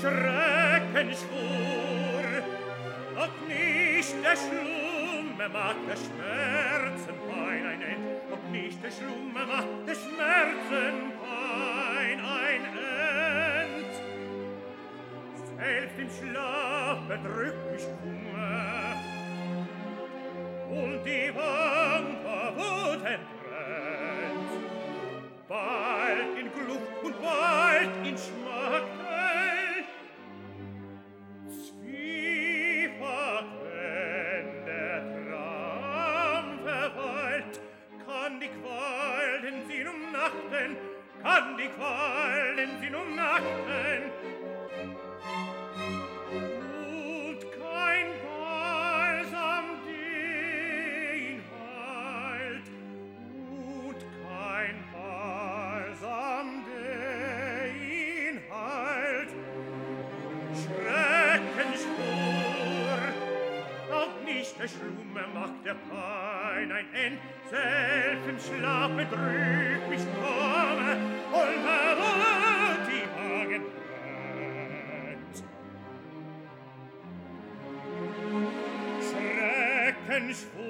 Schreckenschwur, ob nicht der Schlummer macht der Schmerzen Pein ein End, ob nicht der Schlummer macht der Schmerzen Pein ein End. Selbst im Schlaf bedrückt mich Kummer, und die Wampe Wut entbrennt, bald in Glut und bald in Schmacktel. Zwiefach, wenn der Traum verweilt, kann die Qual den Sinn umnachten, kann die Qual den Sinn umnachten. Und kein Balsam den heilt, und kein Balsam den heilt. Schreckenschwur, auch nicht der Schlummer macht der Pein ein End, selbst im Schlaf betrügt mich Komme, und verwirrt die Wagen brennt. Schreckenschwur,